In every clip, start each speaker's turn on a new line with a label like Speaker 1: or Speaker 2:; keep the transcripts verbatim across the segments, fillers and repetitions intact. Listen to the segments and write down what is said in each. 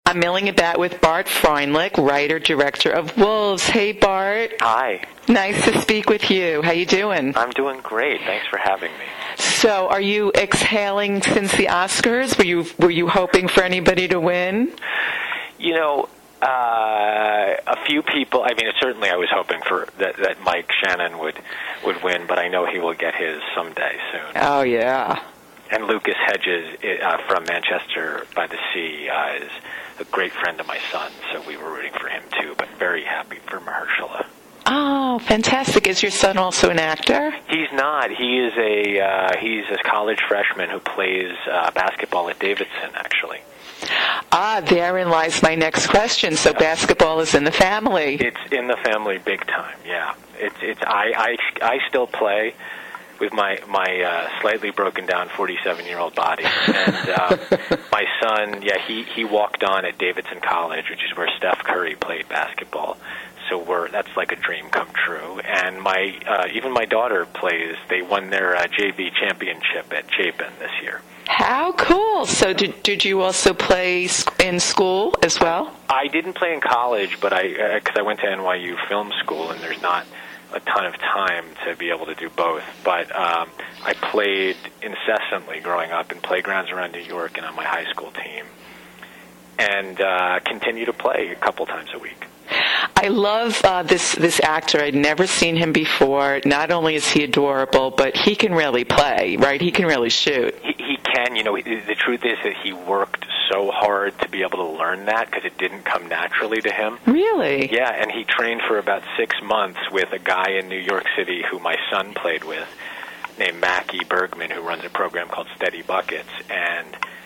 Speaker 1: I'm milling about with Bart Freundlich, writer-director of Wolves. Hey, Bart.
Speaker 2: Hi.
Speaker 1: Nice to speak with you. How you doing?
Speaker 2: I'm doing great. Thanks for having me.
Speaker 1: So, are you exhaling since the Oscars? Were you were you hoping for anybody to win?
Speaker 2: You know, uh, a few people. I mean, certainly, I was hoping for that, that Mike Shannon would would win, but I know he will get his someday soon.
Speaker 1: Oh yeah.
Speaker 2: And Lucas Hedges uh, from Manchester by the Sea uh, is a great friend of my son, so we were rooting for him too. But very happy for Mahershala.
Speaker 1: Oh, fantastic! Is your son also an actor?
Speaker 2: He's not. He is a uh, he's a college freshman who plays uh, basketball at Davidson, actually.
Speaker 1: Ah, therein lies my next question. So basketball is in the family.
Speaker 2: It's in the family big time. Yeah. It's it's I I I still play with my my uh, slightly broken down forty-seven year old body, and uh, my son, yeah, he he walked on at Davidson College, which is where Steph Curry played basketball. So we're that's like a dream come true. And my uh, even my daughter plays. They won their uh, J V championship at Chapin this year.
Speaker 1: How cool! So did did you also play in school as well?
Speaker 2: I didn't play in college, but I because uh, I went to N Y U film school, and there's not a ton of time to be able to do both. But um, I played incessantly growing up in playgrounds around New York and on my high school team, and uh, continue to play a couple times a week.
Speaker 1: I love uh, this this actor. I'd never seen him before. Not only is he adorable, but he can really play, right? He can really shoot.
Speaker 2: He, he can. You know, the truth is that he worked so hard to be able to learn that because it didn't come naturally to him.
Speaker 1: Really?
Speaker 2: Yeah, and he trained for about six months with a guy in New York City who my son played with named Mackie Bergman, who runs a program called Steady Buckets. And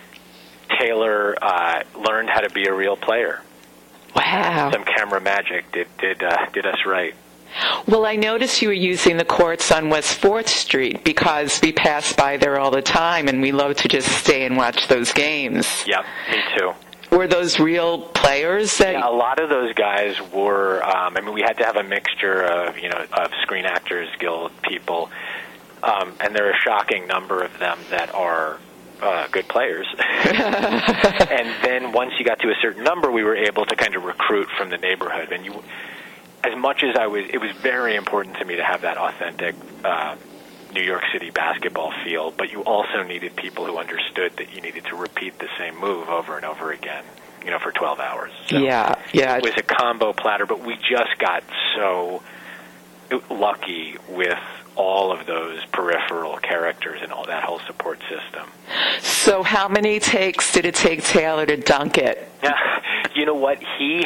Speaker 2: Taylor uh, learned how to be a real player.
Speaker 1: Wow.
Speaker 2: Some camera magic did did uh, did us right.
Speaker 1: Well, I noticed you were using the courts on West fourth Street because we pass by there all the time, and we love to just stay and watch those games.
Speaker 2: Yep, me too.
Speaker 1: Were those real players? That
Speaker 2: yeah, a lot of those guys were. Um, I mean, we had to have a mixture of you know of Screen Actors Guild people, um, and there are a shocking number of them that are. Uh, good players. And then once you got to a certain number, we were able to kind of recruit from the neighborhood. And you, as much as I was, it was very important to me to have that authentic uh, New York City basketball feel, but you also needed people who understood that you needed to repeat the same move over and over again, you know, for twelve hours. So
Speaker 1: yeah, yeah.
Speaker 2: It was a combo platter, but we just got so lucky with all of those peripheral characters and all that whole support system.
Speaker 1: So how many takes did it take Taylor to dunk it?
Speaker 2: You know what? He,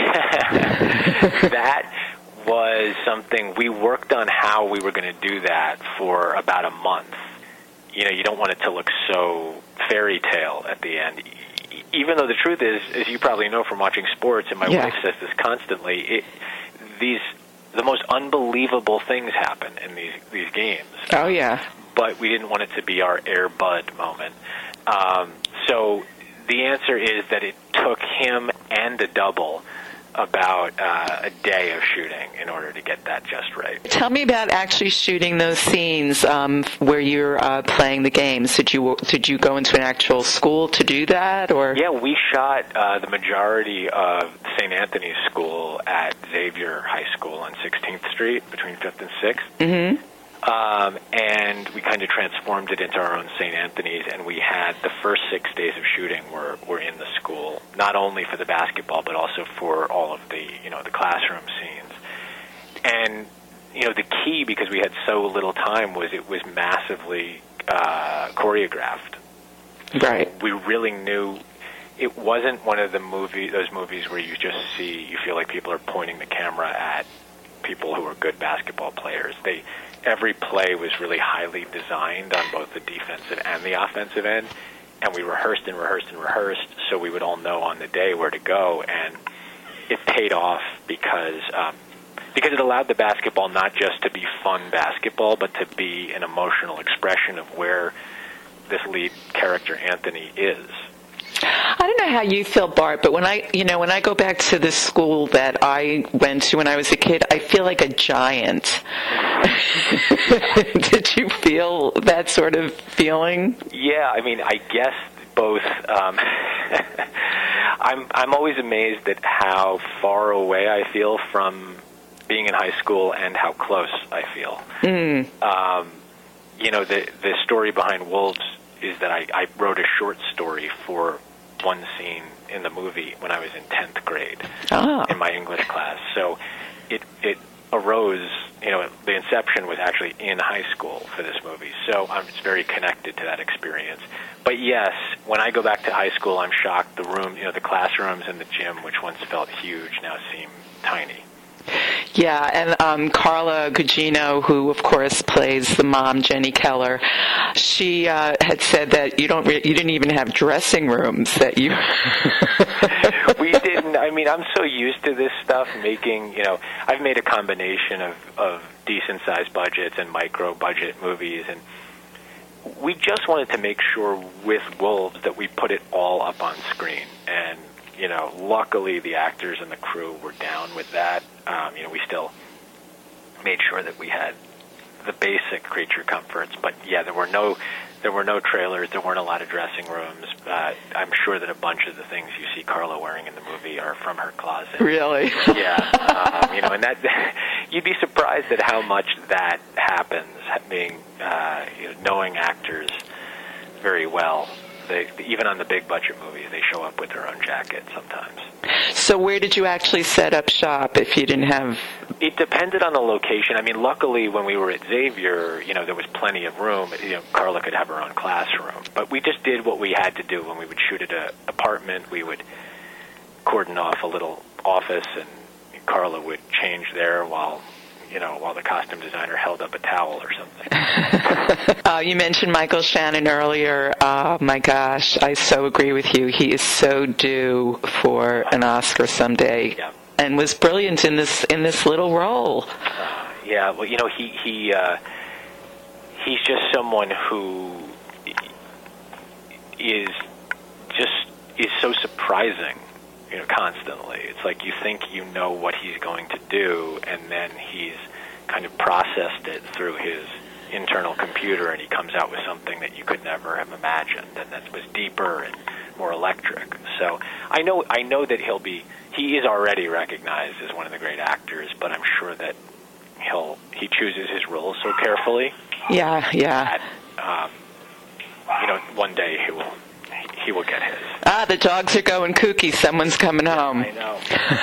Speaker 2: that was something, we worked on how we were going to do that for about a month. You know, you don't want it to look so fairy tale at the end. Even though the truth is, as you probably know from watching sports, and my
Speaker 1: yeah.
Speaker 2: wife says this constantly, it, these... the most unbelievable things happen in these these games.
Speaker 1: Oh, yeah.
Speaker 2: But we didn't want it to be our Air Bud moment. Um, so the answer is that it took him and a double about uh, a day of shooting in order to get that just right.
Speaker 1: Tell me about actually shooting those scenes um, where you're uh, playing the games. Did you did you go into an actual school to do that, or?
Speaker 2: Yeah, we shot uh, the majority of Saint Anthony's School at Xavier High School on sixteenth Street between fifth and sixth.
Speaker 1: Mm-hmm.
Speaker 2: Um, and we kind of transformed it into our own Saint Anthony's, and we had the first six days of shooting were, were in the school, not only for the basketball, but also for all of the, you know, the classroom scenes. And, you know, the key, because we had so little time, was it was massively uh, choreographed.
Speaker 1: Right.
Speaker 2: So we really knew it wasn't one of the movie, those movies where you just see, you feel like people are pointing the camera at people who are good basketball players. They Every play was really highly designed on both the defensive and the offensive end, and we rehearsed and rehearsed and rehearsed so we would all know on the day where to go, and it paid off because um, because it allowed the basketball not just to be fun basketball, but to be an emotional expression of where this lead character, Anthony, is.
Speaker 1: I don't know how you feel, Bart, but when I, you know, when I go back to the school that I went to when I was a kid, I feel like a giant. Did you feel that sort of feeling?
Speaker 2: Yeah, I mean, I guess both. Um, I'm I'm always amazed at how far away I feel from being in high school and how close I feel.
Speaker 1: Mm.
Speaker 2: Um, you know, the the story behind Wolves is that I, I wrote a short story for one scene in the movie when I was in tenth grade
Speaker 1: oh.
Speaker 2: in my English class. So it it arose, you know, the inception was actually in high school for this movie. So I'm just very connected to that experience. But yes, when I go back to high school, I'm shocked. The room, you know, the classrooms and the gym, which once felt huge, now seem tiny.
Speaker 1: Yeah, and um, Carla Gugino, who of course plays the mom, Jenny Keller, she uh, had said that you don't, re- you didn't even have dressing rooms. That you.
Speaker 2: We didn't. I mean, I'm so used to this stuff. Making, you know, I've made a combination of of decent sized budgets and micro budget movies, and we just wanted to make sure with Wolves that we put it all up on screen. And you know, luckily the actors and the crew were down with that. Um, you know, we still made sure that we had the basic creature comforts, but yeah, there were no there were no trailers. There weren't a lot of dressing rooms. Uh, I'm sure that a bunch of the things you see Carla wearing in the movie are from her closet.
Speaker 1: Really?
Speaker 2: Yeah. Um, you know, and that you'd be surprised at how much that happens. Being uh, you know, knowing actors very well. They, even on the big budget movies, they show up with their own jacket sometimes.
Speaker 1: So where did you actually set up shop if you didn't have...
Speaker 2: It depended on the location. I mean, luckily when we were at Xavier, you know, there was plenty of room. You know, Carla could have her own classroom. But we just did what we had to do. When we would shoot at an apartment, we would cordon off a little office, and Carla would change there while... you know, while the costume designer held up a towel or something.
Speaker 1: uh, you mentioned Michael Shannon earlier. Oh, my gosh, I so agree with you. He is so due for an Oscar someday,
Speaker 2: yeah.
Speaker 1: and was brilliant in this in this little role.
Speaker 2: Uh, yeah, well, you know, he he uh, he's just someone who is just is so surprising. You know, constantly. It's like you think you know what he's going to do, and then he's kind of processed it through his internal computer, and he comes out with something that you could never have imagined, and that was deeper and more electric. So I know, I know that he'll be. He is already recognized as one of the great actors, but I'm sure that he'll he chooses his roles so carefully.
Speaker 1: Yeah, yeah.
Speaker 2: That, um, you know, one day he will. He will get his.
Speaker 1: Ah, the dogs are going kooky. Someone's coming home.
Speaker 2: I know.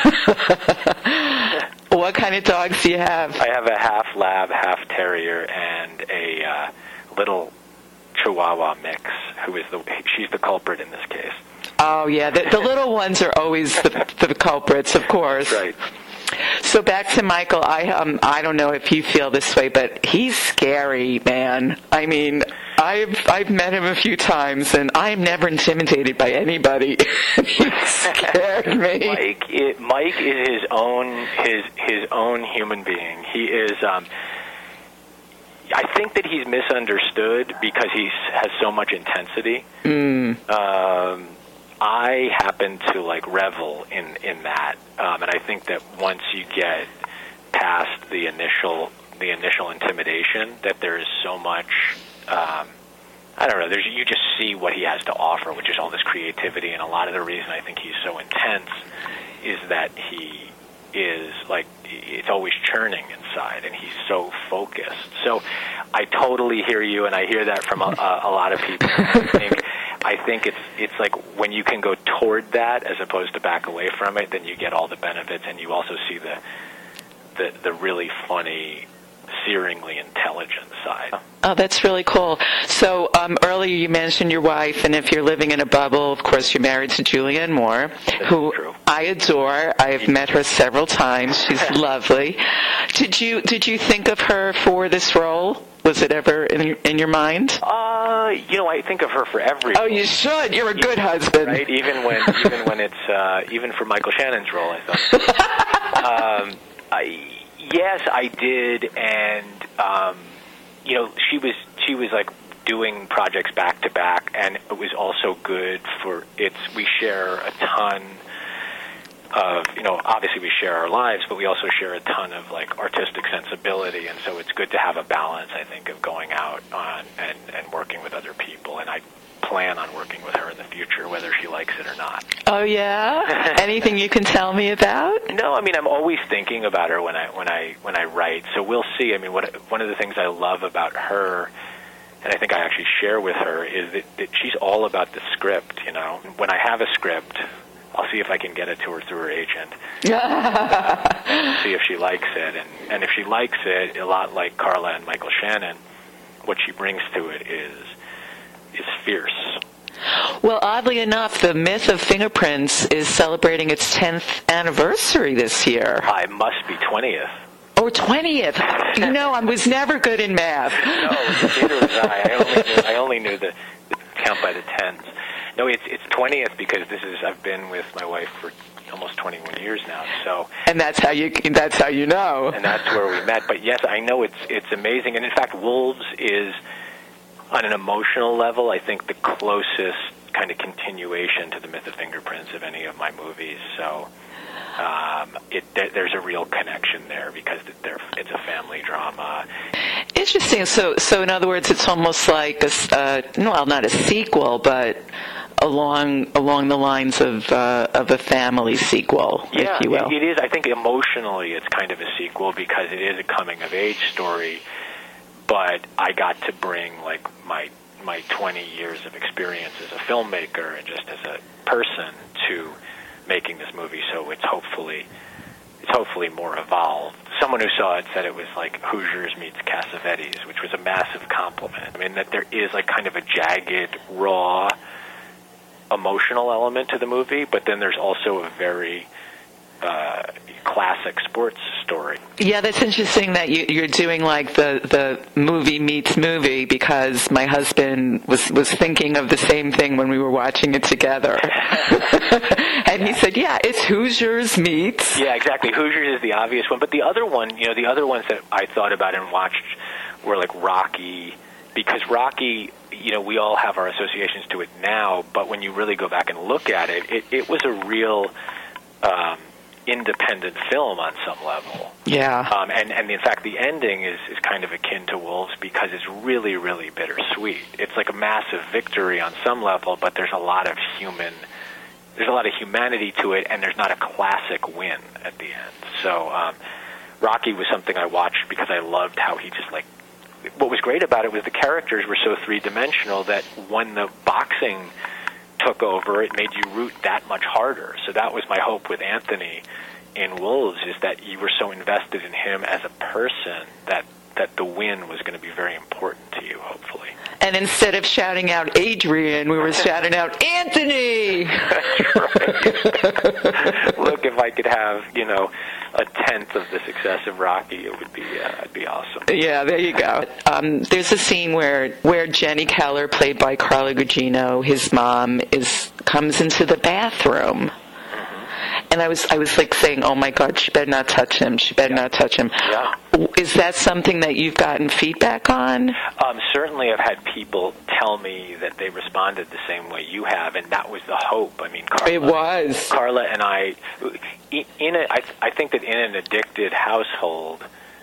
Speaker 1: What kind of dogs do you have?
Speaker 2: I have a half lab, half terrier, and a uh, little Chihuahua mix. Who is the? She's the culprit in this case.
Speaker 1: Oh yeah, the, the little ones are always the, the culprits, of course.
Speaker 2: Right.
Speaker 1: So back to Michael. I um I don't know if you feel this way, but he's scary, man. I mean, I've I've met him a few times, and I'm never intimidated by anybody. He scared me.
Speaker 2: Mike, it, Mike is his own his his own human being. He is. Um, I think that he's misunderstood because he has so much intensity.
Speaker 1: Mm.
Speaker 2: Um, I happen to like revel in in that, um, and I think that once you get past the initial the initial intimidation, that there is so much. Um, I don't know. There's you just see what he has to offer, which is all this creativity, and a lot of the reason I think he's so intense is that he is like it's always churning inside, and he's so focused. So I totally hear you, and I hear that from a, a lot of people. I think I think it's it's like when you can go toward that as opposed to back away from it, then you get all the benefits, and you also see the the, the really funny, searingly intelligent side.
Speaker 1: Oh, that's really cool. So um, earlier you mentioned your wife, and if you're living in a bubble, of course you're married to Julianne Moore,
Speaker 2: That's
Speaker 1: who
Speaker 2: true.
Speaker 1: I adore. I've met her several times. She's lovely. Did you did you think of her for this role? Was it ever in your, in your mind?
Speaker 2: Uh, you know, I think of her for every.
Speaker 1: Oh, you should. You're a good husband,
Speaker 2: right? Even when even when it's uh, even for Michael Shannon's role, I thought. um, I. Yes, I did, and um, you know, she was she was like doing projects back to back, and it was also good for it's. We share a ton of you know, obviously we share our lives, but we also share a ton of like artistic sensibility, and so it's good to have a balance. I think of going out on and and working with other people, and I plan on working with her in the future, whether she likes it or not.
Speaker 1: Oh yeah? Anything you can tell me about?
Speaker 2: No, I mean I'm always thinking about her when I when I when I write. So we'll see. I mean, what one of the things I love about her, and I think I actually share with her, is that, that she's all about the script. You know, when I have a script, I'll see if I can get it to her through her agent. See if she likes it, and and if she likes it, a lot like Carla and Michael Shannon, what she brings to it is is fierce.
Speaker 1: Well, oddly enough, the Myth of Fingerprints is celebrating its tenth anniversary this year.
Speaker 2: I must be twentieth.
Speaker 1: Oh, twentieth. You know, I was never good in math.
Speaker 2: No, neither was I. I only knew, I only knew the, the count by the tens. No, it's it's twentieth because this is I've been with my wife for almost twenty-one years now. So
Speaker 1: and that's how you that's how you know.
Speaker 2: And that's where we met. But yes, I know it's it's amazing. And in fact, Wolves is, on an emotional level, I think the closest kind of continuation to the Myth of Fingerprints of any of my movies. So um, it there, there's a real connection there because they're, it's a family drama.
Speaker 1: Interesting. So, so in other words, it's almost like a, uh, no, well, not a sequel, but along along the lines of uh, of a family sequel,
Speaker 2: yeah,
Speaker 1: if you will.
Speaker 2: It, it is. I think emotionally, it's kind of a sequel because it is a coming of age story. But I got to bring like my my twenty years of experience as a filmmaker and just as a person to making this movie. So it's hopefully it's hopefully more evolved. Someone who saw it said it was like Hoosiers meets Cassavetes, which was a massive compliment. I mean, that there is like kind of a jagged, raw, emotional element to the movie, but then there's also a very uh, classic sports story.
Speaker 1: Yeah, that's interesting that you, you're doing like the, the movie meets movie, because my husband was, was thinking of the same thing when we were watching it together. And he said, yeah, it's Hoosiers meets.
Speaker 2: Yeah, exactly. Hoosiers is the obvious one. But the other one, you know, the other ones that I thought about and watched were like Rocky, because Rocky, you know, we all have our associations to it now, but when you really go back and look at it, it, it was a real um, independent film on some level.
Speaker 1: Yeah.
Speaker 2: Um, and, and in fact, the ending is, is kind of akin to Wolves because it's really, really bittersweet. It's like a massive victory on some level, but there's a lot of human, there's a lot of humanity to it, and there's not a classic win at the end. So um, Rocky was something I watched because I loved how he just like, what was great about it was the characters were so three-dimensional that when the boxing took over, it made you root that much harder. So that was my hope with Anthony in Wolves, is that you were so invested in him as a person that, that the win was going to be very important to you, hopefully.
Speaker 1: And instead of shouting out Adrian, we were shouting out Anthony!
Speaker 2: That's right. Look, if I could have, you know, a tenth of the success of Rocky, it would be uh, it'd be awesome.
Speaker 1: Yeah, there you go. Um, there's a scene where where Jenny Keller, played by Carla Gugino, his mom, is comes into the bathroom. And I was I was like saying, oh my God, she better not touch him. She better
Speaker 2: yeah.
Speaker 1: not touch him.
Speaker 2: Yeah.
Speaker 1: Is that something that you've gotten feedback on?
Speaker 2: Um, certainly I've had people tell me that they responded the same way you have, and that was the hope. I mean, Carla,
Speaker 1: it was.
Speaker 2: Carla and I, in a, I, I think that in an addicted household,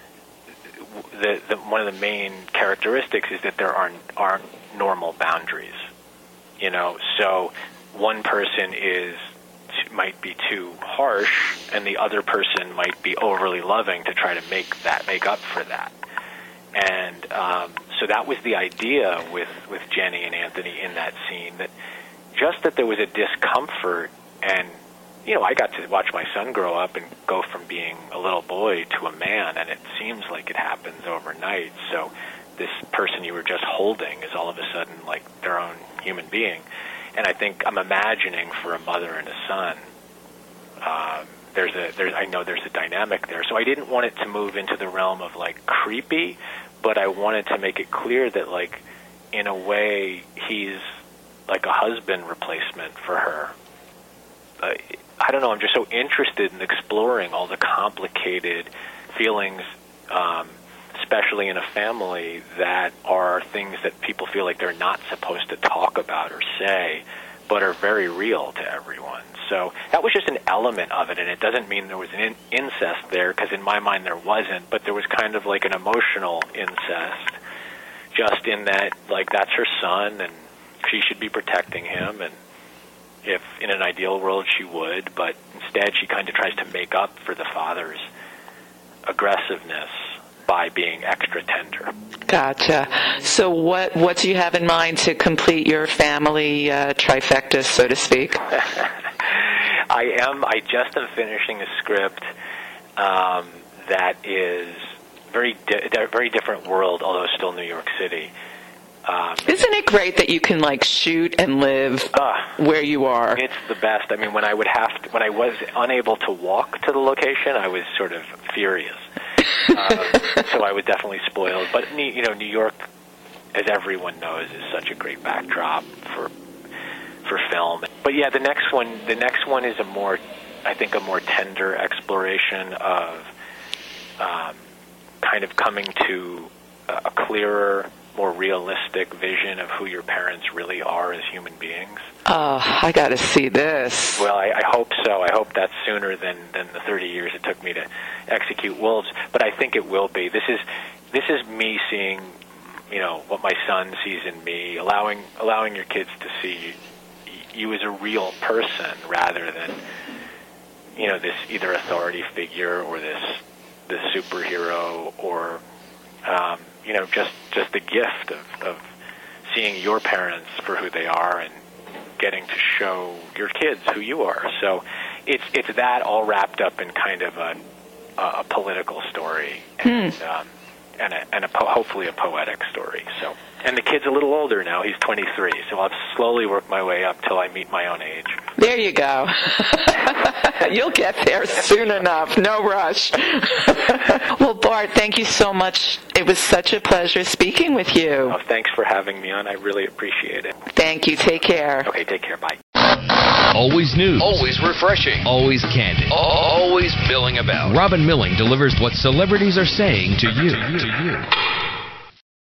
Speaker 2: the, the, one of the main characteristics is that there aren't, aren't normal boundaries. You know, so one person is might be too harsh, and the other person might be overly loving to try to make that make up for that. And um, so that was the idea with, with Jenny and Anthony in that scene, that just that there was a discomfort, and you know, I got to watch my son grow up and go from being a little boy to a man, and it seems like it happens overnight. So this person you were just holding is all of a sudden like their own human being. And I think I'm imagining for a mother and a son, um, there's a, there's, I know there's a dynamic there. So I didn't want it to move into the realm of like creepy, but I wanted to make it clear that like, in a way, he's like a husband replacement for her. Uh, I don't know. I'm just so interested in exploring all the complicated feelings, um, especially in a family, that are things that people feel like they're not supposed to talk about or say, but are very real to everyone. So that was just an element of it, and it doesn't mean there was an in- incest there, because in my mind there wasn't, but there was kind of like an emotional incest, just in that, like, that's her son, and she should be protecting him, and if in an ideal world she would, but instead she kind of tries to make up for the father's aggressiveness by being extra tender.
Speaker 1: Gotcha. So what what do you have in mind to complete your family uh, trifecta, so to speak?
Speaker 2: I am. I just am finishing a script um, that is very di- very different world, although still New York City. Um,
Speaker 1: Isn't it great that you can like shoot and live uh, where you are?
Speaker 2: It's the best. I mean, when I would have to, when I was unable to walk to the location, I was sort of furious. uh, so I was definitely spoiled. But you know, New York, as everyone knows, is such a great backdrop for for film. But yeah, the next one, the next one is a more, I think, a more tender exploration of um, kind of coming to a clearer, more realistic vision of who your parents really are as human beings.
Speaker 1: Oh, I got to see this.
Speaker 2: Well, I, I hope so. I hope that's sooner than, than the thirty years it took me to execute Wolves. But I think it will be. This is this is me seeing, you know, what my son sees in me, allowing allowing your kids to see you, you as a real person rather than, you know, this either authority figure or this this superhero or um, you know, just just the gift of, of seeing your parents for who they are and getting to show your kids who you are. So it's it's that all wrapped up in kind of a, a political story and hmm. um, and a, and a po- hopefully a poetic story. So and the kid's a little older now. He's twenty-three, so I'll slowly work my way up till I meet my own age.
Speaker 1: There you go. You'll get there soon enough. No rush. Well, Bart, thank you so much. It was such a pleasure speaking with you.
Speaker 2: Oh, thanks for having me on. I really appreciate it.
Speaker 1: Thank you. Take care.
Speaker 2: Okay, take care. Bye.
Speaker 3: Always news.
Speaker 4: Always refreshing.
Speaker 3: Always candid.
Speaker 4: Always milling about.
Speaker 3: Robin Milling delivers what celebrities are saying to you. To you.